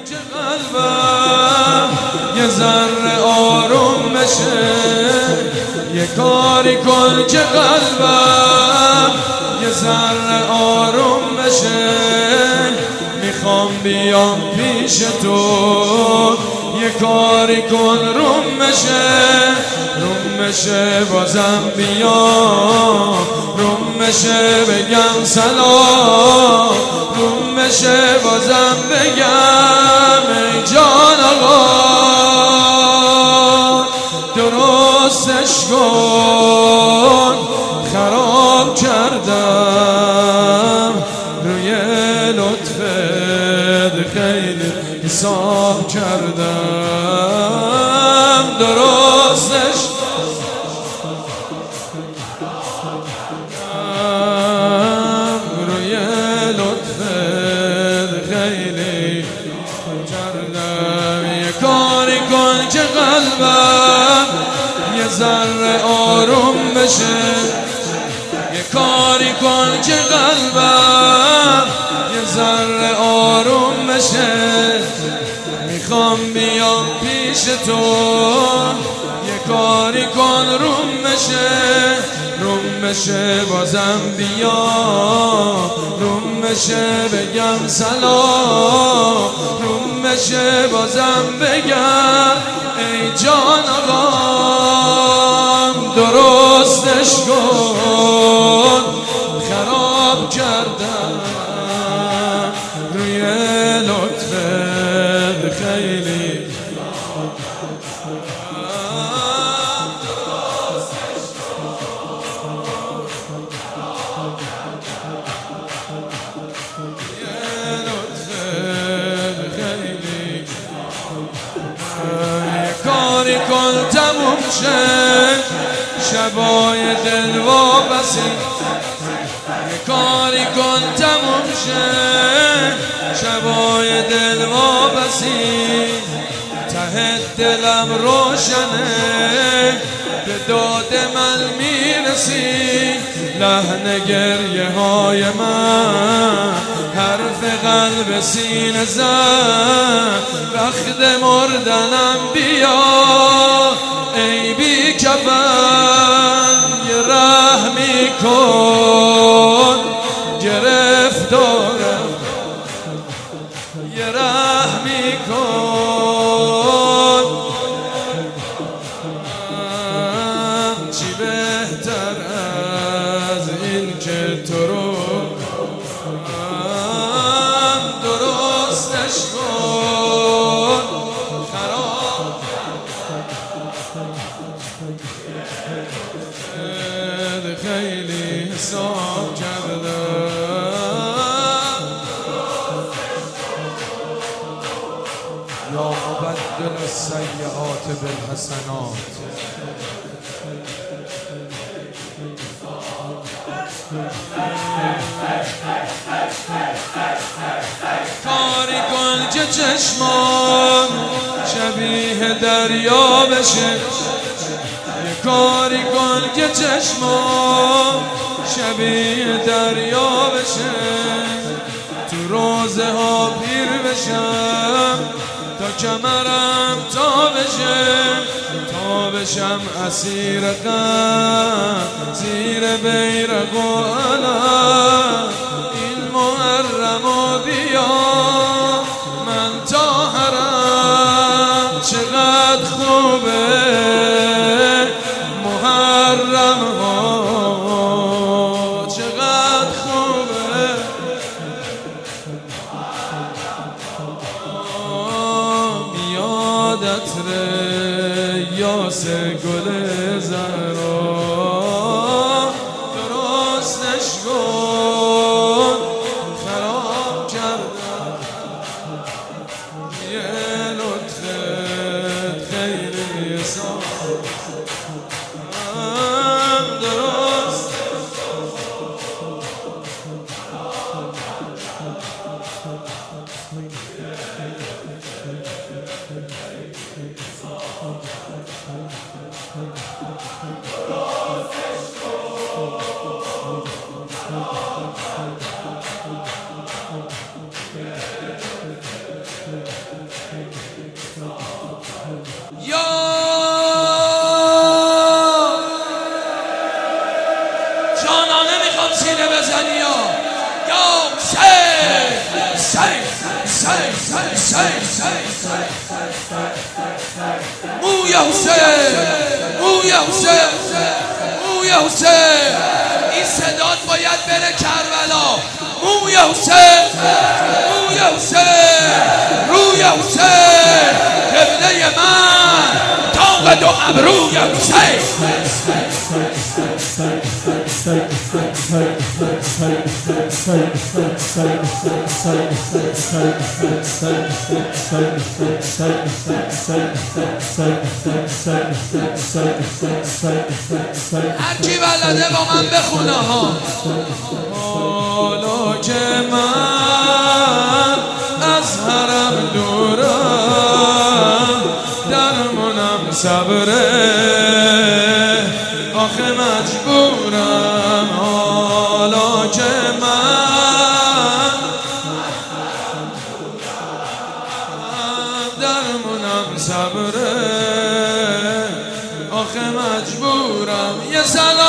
که قلبم یه ذره آروم بشه، یه کاری کن که قلبم یه ذره آروم بشه. میخوام بیام پیش تو، یه کاری کن روم بشه بازم بیام، روم بشه بگم سلام، روم بشه بازم بگم ای جان آقا درستش کن. خراب کردم روی لطفت خیلی حساب کردم، درستش روی لطفت خیلی کردم. یه کاری کن که قلبم یه ذره آروم بشه، یه کاری کن که قلبم یه ذره آروم بشه. میخوام بیام پیش تو، یه کاری کن روم بشه بازم بیام، روم بشه بگم سلام، روم بشه بازم بگم ای جان آقام درستش کن. خراب کردم روی لطفت خیلی کاری کن تموم شه شبای دل واپسی، یه کاری کن تموم شه شبای دل واپسی. ته دلم روشنه به داد من میرسی، لحن گریه های من حرف قلب سینه زن. وقت مردنم بیا ای بی کفن، یه رحمی کن گرفتارم، یه رحمی کن. چی بهتر از این که تو رو درستش کن. خراب خیلی حساب کردم، یا مبدل السیئات بالحسنات. کاری کن که چشمام شبیه دریا بشه، یه کاری کن که چشمام شبیه دریا بشه. تو روزه ها پیر بشم تا کمرم تا بشم اسیر غم زیر بیرق و علم. این محرم و بیا من تا حرم، چقدر خوبه محرم ها، چقدر خوبه. میاد عطر یاس گل زهرا، درستش کن. خراب کردم یه لطفت خیلی حساب درست. موی حسین، موی حسین، موی حسین، این صدات باید بره کربلا. موی حسین، موی حسین، روی حسین، قبله من تاق دو ابروی حسین. هر کی بلده با من بخونه ها. حالا که من از حرم دورم، درمونم صبره، آخه مجبورم. حالا که من درمونم صبره، آخه مجبورم. یه سلام